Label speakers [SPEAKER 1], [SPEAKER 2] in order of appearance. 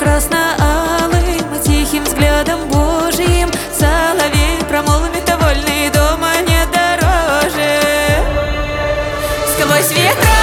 [SPEAKER 1] красно-алым, тихим взглядом Божьим соловей промолвит: довольный дома не дороже. Сквозь ветра